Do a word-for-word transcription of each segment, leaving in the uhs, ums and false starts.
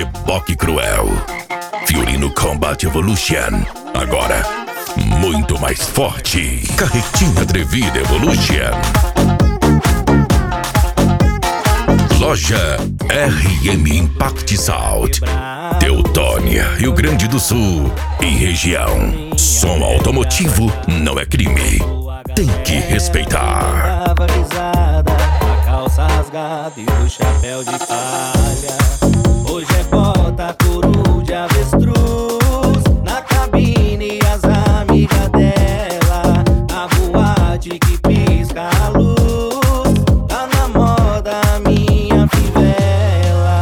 Reboque Cruel. Fiorino Combat Evolution. Agora, muito mais forte. Carretinha Atrevida Evolution. Loja R M Impact Sound, Teutônia, Rio Grande do Sul e região. Som automotivo não é crime. Tem que respeitar. Dava risada, a calça rasgada e o chapéu de palha. Hoje é bota, couro de avestruz na cabine, as amigas dela. A boate que pisca a luz, tá na moda a minha fivela.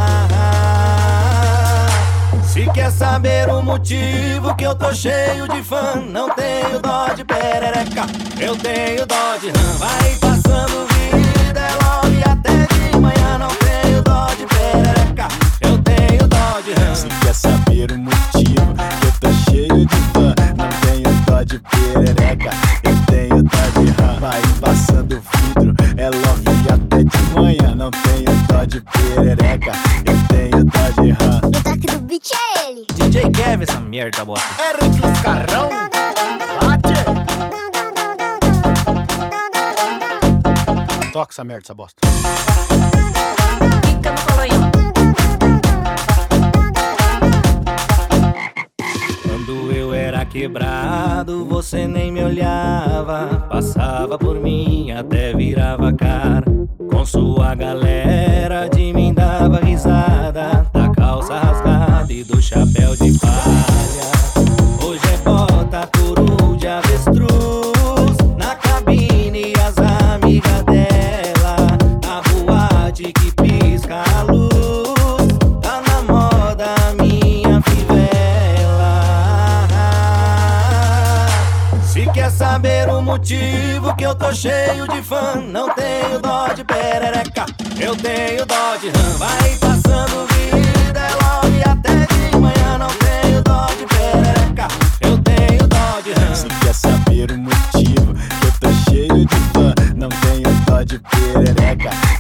Se quer saber o motivo que eu tô cheio de fã, não tenho dó de perereca, eu tenho dó de rã. Vai passando vida, é logo e até de manhã. Não tenho dó de perereca, eu tenho dó de rã. Se quer saber o motivo que eu tô cheio de fã, não tenho dó de perereca, eu tenho dó de rã. Vai passando vidro, é logo e até de manhã. Não tenho dó de perereca, eu tenho dó de rã. O toque do beat é ele. D J Kevin, essa merda, bota. Eric os carrão, bate. Toca essa merda, essa bosta. Fica no colorinho. Quando eu era quebrado, você nem me olhava. Passava por mim, até virava a cara. Com sua galera, de mim dava risada. Da calça rasgada e do chapéu de palha. Hoje é bota, couro de avestruz na cabine, as amigas dela. A boate que pisca a luz, tá na moda a minha fivela. Se quer saber o motivo que eu tô cheio de fã, não tenho dó de perereca, eu tenho dó de rã. Vai passando vida, é logo e até de manhã. Não tenho dó de perereca, eu tenho dó de rã. Se quer saber o motivo que eu tô cheio de fã, não tenho dó de perereca,